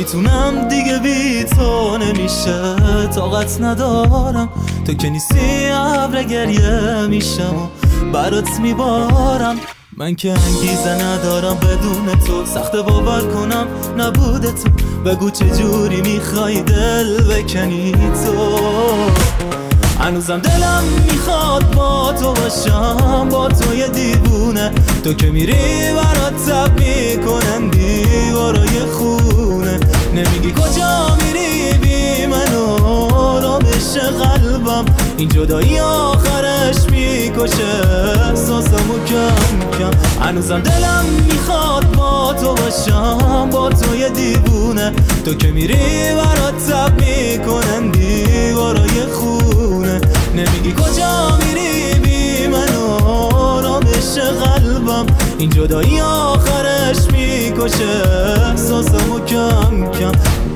نمیتونم دیگه بی تو، نمیشه طاقت ندارم. تو که نیستی ابر گریه میشم و برات میبارم. من که انگیزه ندارم بدون تو، سخت باور کنم نبود تو. بگو چجوری میخوای دل بکنی تو. هنوزم دلم میخواد با تو باشم، با تو یه دیوونه. تو که میری برات تب میکنن دیوارای خونه. نمیگی کجا میری بی من و آرامش قلبم. این جدایی آخرش میکشه احساسمو کم کم. هنوزم دلم میخواد با تو باشم، با تو یه دیوونه. تو که میری برات تب میکنن دیوارای خونه. نمیگی کجا میری بی من و آرامش قلبم. این جدایی آخرش میکشه احساسمو کم کم.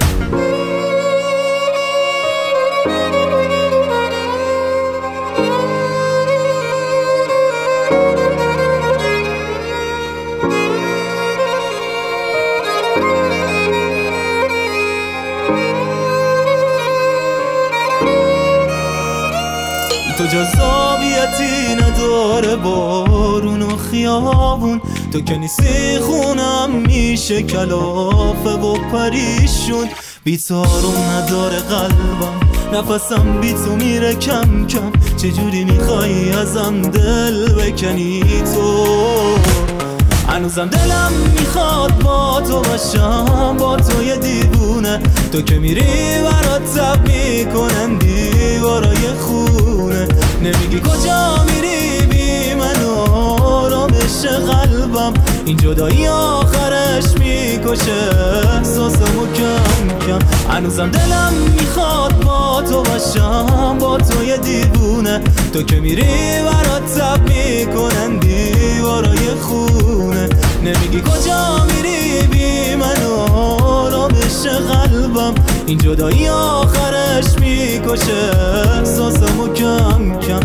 تو جذابیتی نداره بارون و خیابون. تو که نیستی خونم میشه کلافه و پریشون. بی تو آروم نداره قلبم، نفسم بی تو میره کم کم. چجوری میخوای ازم دل بکنی تو. هنوزم دلم میخواد با تو باشم، با تو یه دیوونه. تو که میری برات تب میکنن دیوارای خونه. نمیگی کجا میری بی من و آرامش قلبم. این جدایی آخرش میکشه احساسمو کم کم. هنوزم دلم میخواد با تو باشم، با تو یه دیوونه. تو که میری برات تب میکنن دیوارای خونه. نمیگی کجا میری بی من و آرامش قلبم. این جدایی آخرش میکشه احساسمو کم کم.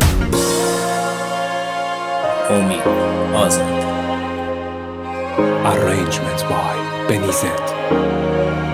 امید آزاد. Arrangement by Benizet.